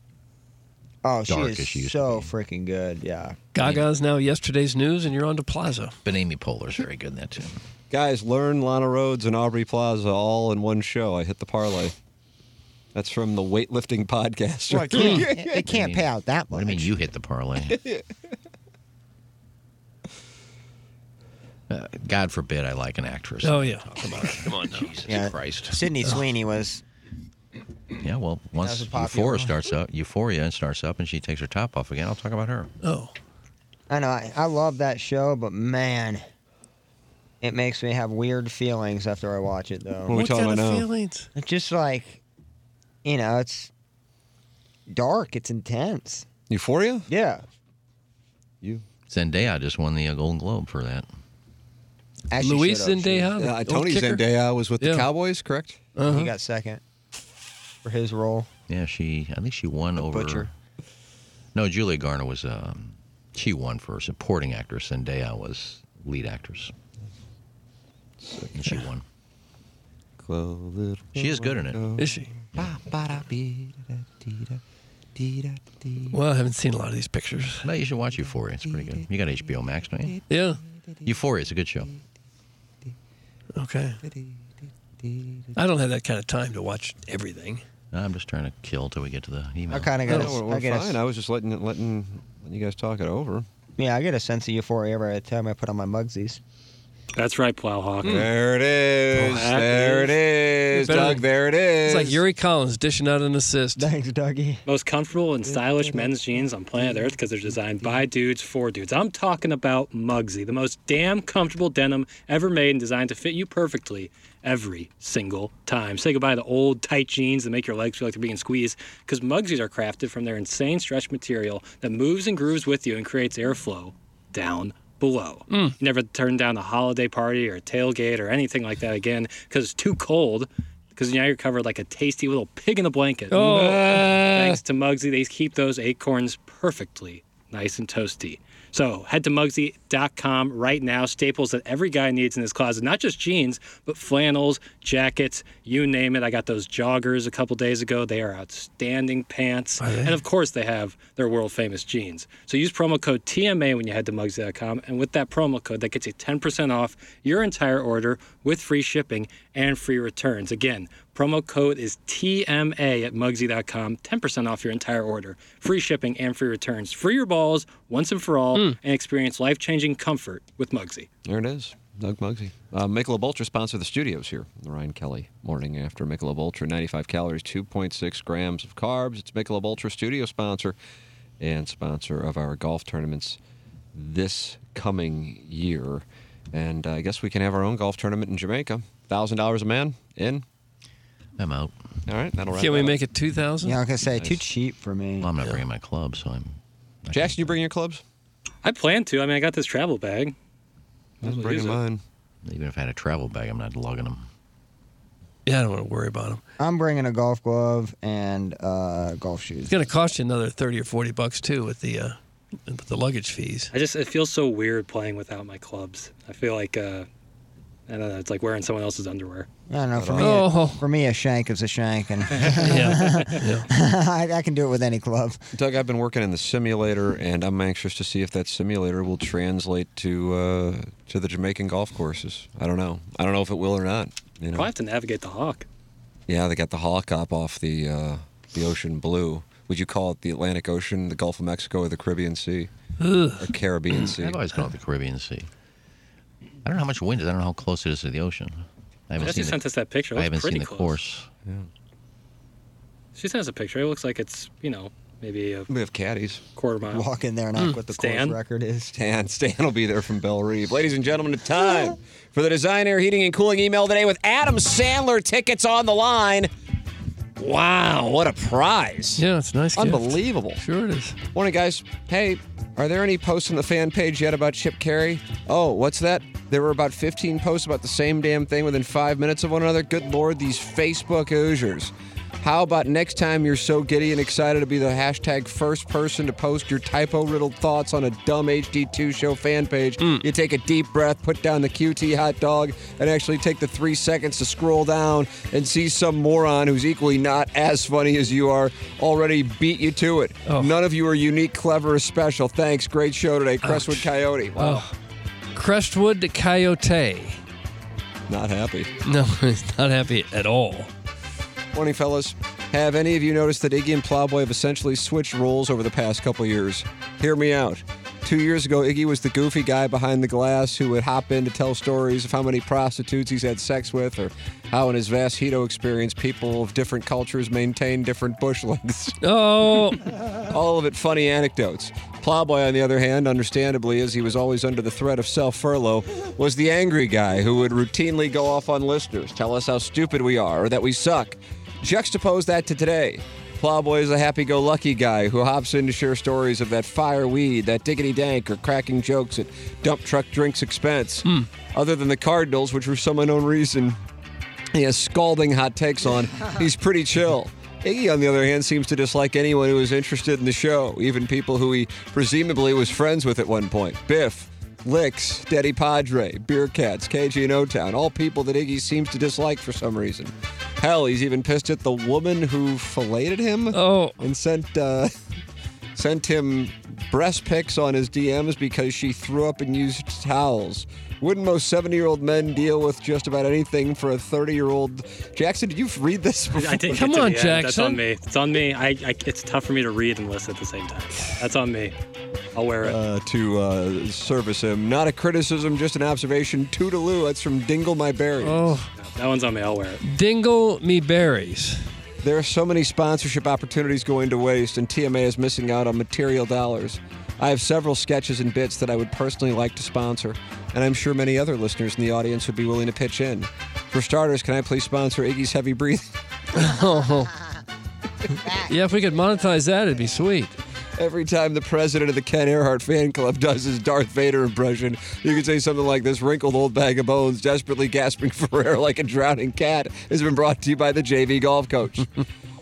Oh, she dark is as she used so to be. freaking good. Yeah. Gaga's now yesterday's news, and you're on to Plaza. But Amy Poehler's very good in that too. Guys, learn Lana Rhodes and Aubrey Plaza all in one show. I hit the parlay. That's from the weightlifting podcast. Well, it can't, it can't pay out that much. What do you mean you hit the parlay? Uh, God forbid I like an actress. Oh, yeah. Talk about it. Come on now. Jesus Yeah. Christ. Sydney Sweeney was. Yeah, well, once That was a popular Euphoria one. starts up, Euphoria starts up, and she takes her top off again, I'll talk about her. Oh. I know. I, I love that show, but man, it makes me have weird feelings after I watch it, though. What are we What talking kind about of now? feelings? It's just like, you know, it's dark. It's intense. Euphoria? Yeah. You. Zendaya just won the uh, Golden Globe for that. As she Luis should have. She- Zendaya? Yeah, old Tony kicker? Zendaya was with Yeah. the Cowboys, correct? Uh-huh. He got second for his role. Yeah, she. I think she won over. Butcher. No, Julia Garner was. Um, she won for supporting actress. Zendaya was lead actress. And she won. She is good in it. Is she? Well, I haven't seen a lot of these pictures. No, you should watch Euphoria. It's pretty good. You got H B O Max, don't you? Yeah. Euphoria. It's a good show. Okay. I don't have that kind of time to watch everything. I'm just trying to kill till we get to the email. I kind of got. No, we're, a, we're I get fine. a, I was just letting letting letting you guys talk it over. yeah, I get a sense of euphoria every time I put on my Mugsies. That's right, Plowhawk. There it is. Oh, that there it is, Better- Doug. There it is. It's like Yuri Collins dishing out an assist. Thanks, Dougie. Most comfortable and stylish men's jeans on planet Earth because they're designed by dudes for dudes. I'm talking about Muggsy, the most damn comfortable denim ever made and designed to fit you perfectly every single time. Say goodbye to old tight jeans that make your legs feel like they're being squeezed because Muggsies are crafted from their insane stretch material that moves and grooves with you and creates airflow down below. You never turn down a holiday party or a tailgate or anything like that again because it's too cold. Because now you're covered like a tasty little pig in a blanket. Oh. Thanks to Muggsy, they keep those acorns perfectly nice and toasty. So head to Muggsy dot com right now. Staples that every guy needs in his closet. Not just jeans, but flannels, jackets, you name it. I got those joggers a couple days ago. They are outstanding pants. Are they? And of course they have their world famous jeans. So use promo code T M A when you head to Mugsy dot com. And with that promo code, that gets you ten percent off your entire order with free shipping and free returns. Again, promo code is T M A at Mugsy dot com. ten percent off your entire order. Free shipping and free returns. Free your balls once and for all mm. and experience life-changing comfort with Mugsy. There it is. Doug Mugsy. Uh, Michelob Ultra sponsor the studios here. The Ryan Kelly Morning After. Michelob Ultra, ninety-five calories, two point six grams of carbs. It's Michelob Ultra studio sponsor and sponsor of our golf tournaments this coming year. And uh, I guess we can have our own golf tournament in Jamaica. one thousand dollars a man in. I'm out. All right, that'll wrap Can we that make it two thousand? Yeah, I was going to say, Nice. too cheap for me. Well, I'm not bringing my club, so I'm. I Jackson, you bring your clubs? I plan to. I mean, I got this travel bag. Might as I'm well use bringing it. mine. Even if I had a travel bag, I'm not lugging them. Yeah, I don't want to worry about them. I'm bringing a golf glove and uh, golf shoes. It's going to cost you another thirty or forty bucks too with the uh, with the luggage fees. I just, it feels so weird playing without my clubs. I feel like, uh, I don't know, it's like wearing someone else's underwear. I don't know. For me, Oh. for me, a shank is a shank, and Yeah. yeah. I, I can do it with any club. Doug, I've been working in the simulator, and I'm anxious to see if that simulator will translate to uh, to the Jamaican golf courses. I don't know. I don't know if it will or not. You know? Probably have to navigate the Hawk. Yeah, they got the Hawk up off the uh, the ocean blue. Would you call it the Atlantic Ocean, the Gulf of Mexico, or the Caribbean Sea? Ugh. Or Caribbean Sea? I've always called it the Caribbean Sea. I don't know how much wind is. I don't know how close it is to the ocean. I haven't Jesse seen sent the, us that picture. It I looks haven't pretty seen the close. course. Yeah. She sent us a picture. It looks like it's, you know, maybe a We have caddies. quarter mile. Walk in there and ask what the Stan? course record is. Stan, Stan will be there from Belle Reve. Ladies and gentlemen, it's time for the Design Air Heating and Cooling email today with Adam Sandler tickets on the line. Wow, what a prize. Yeah, it's a nice. gift. Unbelievable. Sure it is. Morning, guys. Hey, are there any posts on the fan page yet about Chip Carey? Oh, what's that? There were about fifteen posts about the same damn thing within five minutes of one another. Good Lord, these Facebook Hoosiers. How about next time you're so giddy and excited to be the hashtag first person to post your typo-riddled thoughts on a dumb H D two show fan page, Mm. you take a deep breath, put down the Q T hot dog, and actually take the three seconds to scroll down and see some moron who's equally not as funny as you are already beat you to it. Oh. None of you are unique, clever, or special. Thanks. Great show today. Crestwood Ouch. Coyote. Wow. Oh, Crestwood Coyote. Not happy. No, he's not happy at all. Morning, fellas. Have any of you noticed that Iggy and Plowboy have essentially switched roles over the past couple years? Hear me out. Two years ago, Iggy was the goofy guy behind the glass who would hop in to tell stories of how many prostitutes he's had sex with or how in his vast Hito experience people of different cultures maintain different bush lengths. Oh, All of it funny anecdotes. Plowboy, on the other hand, understandably, as he was always under the threat of self-furlough, was the angry guy who would routinely go off on listeners, tell us how stupid we are or that we suck. Juxtapose that to today. Plowboy is a happy-go-lucky guy who hops in to share stories of that fire weed, that diggity dank, or cracking jokes at dump truck drinks expense. Other than the Cardinals, which for some unknown reason he has scalding hot takes on, he's pretty chill. Iggy, on the other hand, seems to dislike anyone who is interested in the show, even people who he presumably was friends with at one point. Biff, Licks, Daddy Padre, Beer Cats, K G and O-Town, all people that Iggy seems to dislike for some reason. Hell, he's even pissed at the woman who filleted him oh, and sent uh, sent him breast pics on his D Ms because she threw up and used towels. Wouldn't most seventy-year-old men deal with just about anything for a thirty-year-old? Jackson, did you read this before? I didn't Come get to on, the end. That's Jackson. on me. It's on me. I, I, it's tough for me to read and listen at the same time. That's on me. I'll wear it. Uh, to uh, service him. Not a criticism, just an observation. Toodaloo, that's from Dingle My Berries. oh, That one's on me. I'll wear it. dingle me berries. There are so many sponsorship opportunities going to waste, and T M A is missing out on material dollars. I have several sketches and bits that I would personally like to sponsor, and I'm sure many other listeners in the audience would be willing to pitch in. For starters, can I please sponsor Iggy's Heavy Breathing? Oh, yeah. If we could monetize that, it'd be sweet. Every time the president of the Ken Earhart fan club does his Darth Vader impression, you could say something like this wrinkled old bag of bones, desperately gasping for air like a drowning cat, has been brought to you by the J V golf coach.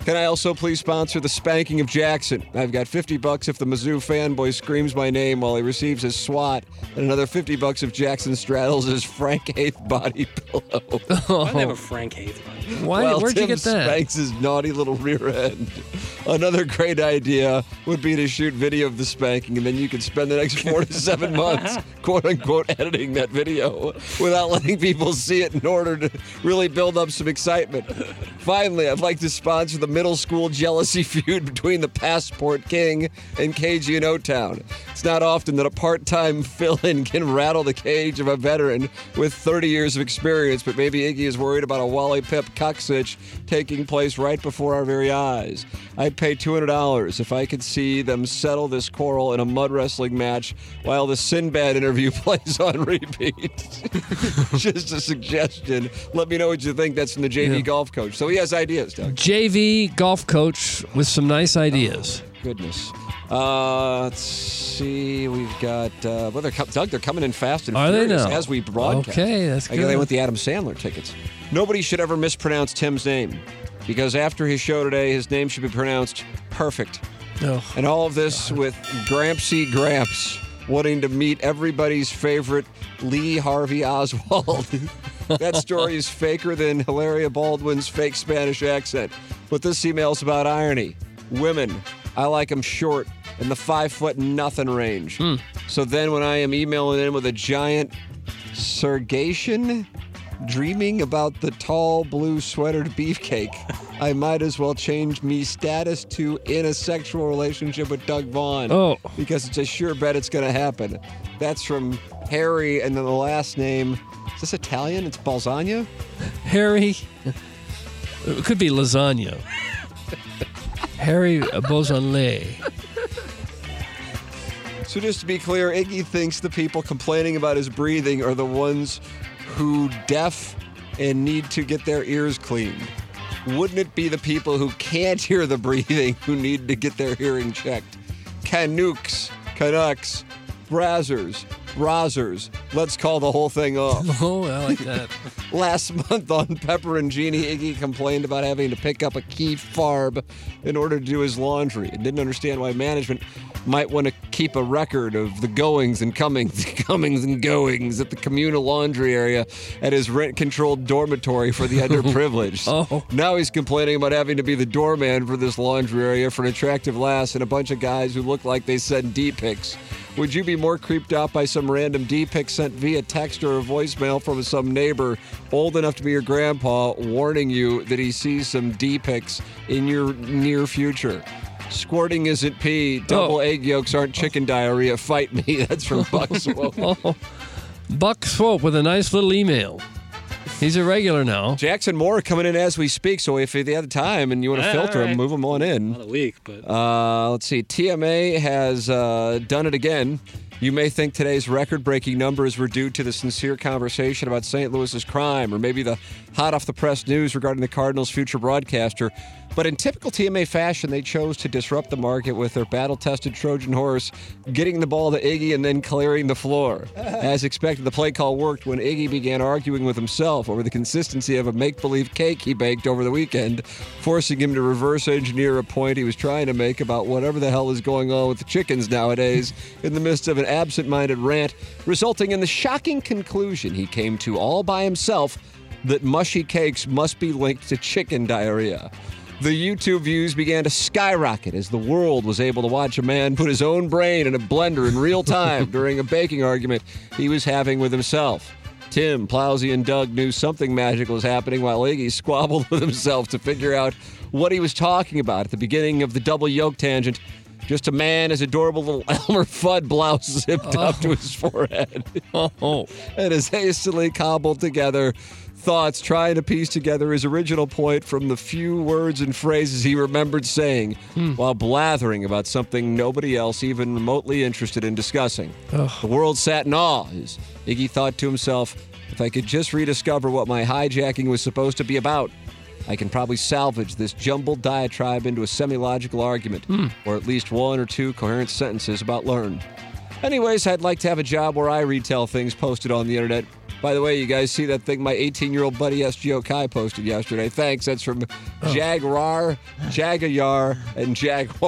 Can I also please sponsor the spanking of Jackson? I've got fifty bucks if the Mizzou fanboy screams my name while he receives his swat, and another fifty bucks if Jackson straddles his Frank Haith body pillow. Why do they have a Frank Haith body? Why? Well, Where'd Tim you get that? Spanks his naughty little rear end. Another great idea would be to shoot video of the spanking, and then you could spend the next four to seven months, quote unquote, editing that video without letting people see it in order to really build up some excitement. Finally, I'd like to sponsor the middle school jealousy feud between the Passport King and K G in O-Town. It's not often that a part-time fill-in can rattle the cage of a veteran with thirty years of experience, but maybe Iggy is worried about a Wally Pip cucksitch taking place right before our very eyes. I'd pay two hundred dollars if I could see them settle this quarrel in a mud wrestling match while the Sinbad interview plays on repeat. Just a suggestion. Let me know what you think. That's from the J V Yeah. golf coach. So he has ideas, Doug. J V golf coach with some nice ideas. Oh, goodness. Uh, let's see. We've got, uh, well, they're com- Doug, they're coming in fast and Are they furious now? as we broadcast. Okay, that's I guess they good. want the Adam Sandler tickets. Nobody should ever mispronounce Tim's name because after his show today, his name should be pronounced perfect. Oh, And all of this with Grampsy Gramps wanting to meet everybody's favorite Lee Harvey Oswald. That story is faker than Hilaria Baldwin's fake Spanish accent. But this email's about irony. Women, I like them short in the five foot nothing range. Hmm. So then when I am emailing in with a giant surgation, dreaming about the tall blue sweatered beefcake, I might as well change me status to in a sexual relationship with Doug Vaughn. Oh. Because it's a sure bet it's going to happen. That's from Harry, and then the last name, is this Italian? It's Balzania? Harry. It could be lasagna. Harry Beausoleil. So just to be clear, Iggy thinks the people complaining about his breathing are the ones who deaf and need to get their ears cleaned. Wouldn't it be the people who can't hear the breathing who need to get their hearing checked? Canucks, Canucks, Brazzers, Brazzers. Let's call the whole thing off. Oh, I like that. Last month on Pepper and Genie, Iggy complained about having to pick up a key farb in order to do his laundry and didn't understand why management might want to keep a record of the goings and comings, comings and goings at the communal laundry area at his rent-controlled dormitory for the underprivileged. Oh. Now he's complaining about having to be the doorman for this laundry area for an attractive lass and a bunch of guys who look like they send D-pics. Would you be more creeped out by some random D-pic sent via text or a voicemail from some neighbor old enough to be your grandpa warning you that he sees some D-pics in your near future? Squirting isn't pee. Double Oh. egg yolks aren't chicken diarrhea. Fight me. That's from Buck Swope. Oh, Buck Swope with a nice little email. He's a regular now. Jackson Moore coming in as we speak, so if you have the time and you want to Yeah, filter all him, right. move him on in. Not a week, but Uh, let's see. T M A has uh, done it again. You may think today's record-breaking numbers were due to the sincere conversation about Saint Louis's crime, or maybe the hot-off-the-press news regarding the Cardinals' future broadcaster. But in typical T M A fashion, they chose to disrupt the market with their battle-tested Trojan horse, getting the ball to Iggy and then clearing the floor. As expected, the play call worked when Iggy began arguing with himself over the consistency of a make-believe cake he baked over the weekend, forcing him to reverse-engineer a point he was trying to make about whatever the hell is going on with the chickens nowadays in the midst of an absent-minded rant, resulting in the shocking conclusion he came to all by himself that mushy cakes must be linked to chicken diarrhea. The YouTube views began to skyrocket as the world was able to watch a man put his own brain in a blender in real time during a baking argument he was having with himself. Tim, Plowsy, and Doug knew something magical was happening while Iggy squabbled with himself to figure out what he was talking about at the beginning of the double yoke tangent. Just a man, his adorable little Elmer Fudd blouse zipped up to his forehead. Oh. And his hastily cobbled together thoughts trying to piece together his original point from the few words and phrases he remembered saying while blathering about something nobody else even remotely interested in discussing. Ugh. The world sat in awe as Iggy thought to himself, if I could just rediscover what my hijacking was supposed to be about, I can probably salvage this jumbled diatribe into a semi-logical argument, or at least one or two coherent sentences about learn. Anyways, I'd like to have a job where I retell things posted on the internet, By the way, you guys see that thing my eighteen-year-old buddy S G O Kai posted yesterday? Thanks. That's from Oh. Jaguar, Jagayar, and Jaguar.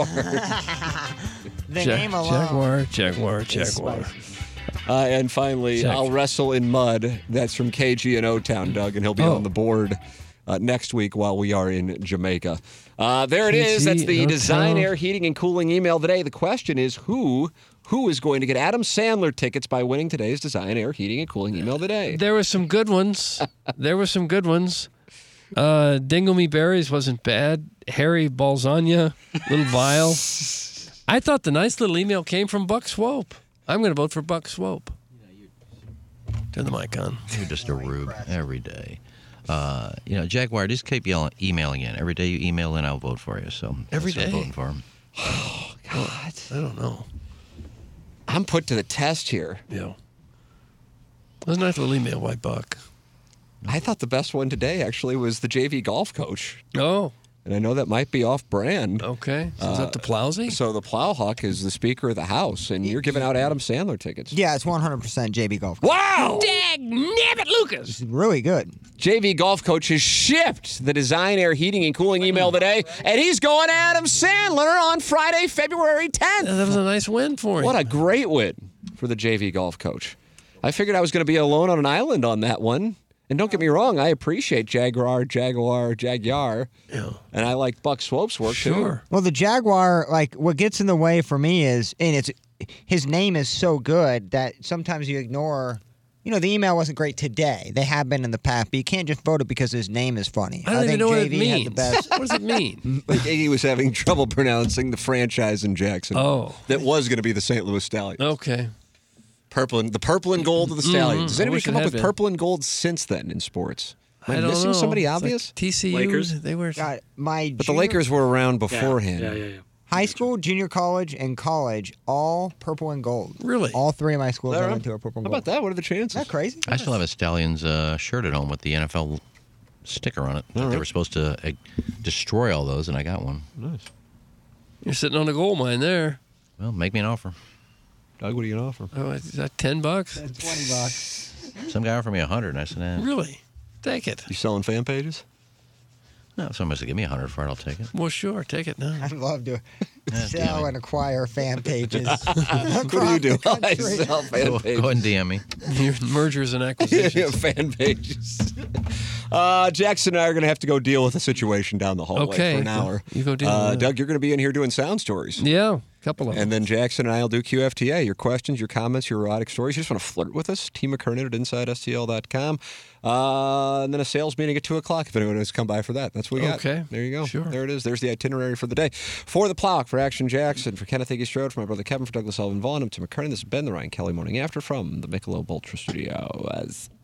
The Ja- name alone. Jaguar, Jaguar, Jaguar. Uh, and finally, Check. I'll Wrestle in Mud. That's from K G in O-Town, Doug, and he'll be Oh. on the board uh, next week while we are in Jamaica. Uh, there it K is. G That's the in Design O-Town. Air Heating and Cooling email today. The question is who who is going to get Adam Sandler tickets by winning today's Design Air Heating and Cooling email today? There were some good ones. There were some good ones. Uh, Dingle Me Berries wasn't bad. Harry Balzania, Little Vial. I thought the nice little email came from Buck Swope. I'm going to vote for Buck Swope. Turn the mic on. You're just a rube every day. Uh, you know, Jaguar, just keep yelling, emailing in. Every day you email in, I'll vote for you. So Every that's what I'm day? voting for him. God. I don't know. I'm put to the test here. Yeah. It was a nice little email by Buck. I thought the best one today actually was the J V golf coach. Oh, And I know that might be off brand. okay. So is that the Plowsy? So the Plowhawk is the Speaker of the House, and you're giving out Adam Sandler tickets. Yeah, it's one hundred percent J B Golf. Wow! Dag nabbit, Lucas. It's really good. J V Golf Coach has shipped the Design Air Heating and Cooling email today, and he's going Adam Sandler on Friday, February tenth. That was a nice win for him. What a great win for the J V Golf Coach. I figured I was going to be alone on an island on that one. And don't get me wrong, I appreciate Jaguar, Jaguar, Jaguar. Yeah. And I like Buck Swope's work, too. Sure. Well, the Jaguar, like, what gets in the way for me is, and it's his name is so good that sometimes you ignore. You know, the email wasn't great today. They have been in the past, but you can't just vote it because his name is funny. I don't even think know what J it V had means. the best. What does it mean? Like Iggy was having trouble pronouncing the franchise in Jackson. Oh. That was going to be the Saint Louis Stallions. Okay. Purple and the purple and gold of the Stallions. Has I anybody wish it come up had with been. purple and gold since then in sports? Am I, I don't missing know. somebody It's like obvious? T C U. Lakers? They were. God, my But the junior- Lakers were around Yeah, beforehand. Yeah, yeah, yeah. high school, junior college, and college, all purple and gold. Really? All three of my schools There I are- went to are purple and How gold. about that? What are the chances? Isn't that crazy? I still have a Stallions uh, shirt at home with the N F L sticker on it. All They right. were supposed to uh, destroy all those, and I got one. Nice. You're sitting on a gold mine there. Well, make me an offer. Doug, what are you going to offer? Oh, is that ten bucks? twenty bucks. Some guy offered me a hundred, and I said, eh. Really? Take it. You selling fan pages? No, if somebody wants to give me a hundred for it, I'll take it. Well, sure. Take it now. I'd love to Yeah, sell damn it. and acquire fan pages. What do you do? I country. sell fan Go, pages. go ahead and D M me. Your mergers and Yeah, acquisitions. fan pages. Uh, Jackson and I are going to have to go deal with a situation down the hallway Okay. for an hour. You go deal Uh, with it. Doug, you're going to be in here doing sound stories. Yeah, a couple of them. And then Jackson and I will do Q F T A. Your questions, your comments, your erotic stories. You just want to flirt with us? T McKernan at inside S T L dot com. Uh, and then a sales meeting at two o'clock if anyone has come by for that. That's what we got. Okay. There you go. Sure. There it is. There's the itinerary for the day. For the Plow, for Action Jackson, for Kenneth Iggy Strode, for my brother Kevin, for Douglas Sullivan Vaughn, I'm Tim McKernan. This has been the Ryan Kelly Morning After from the Michelob Ultra Studios.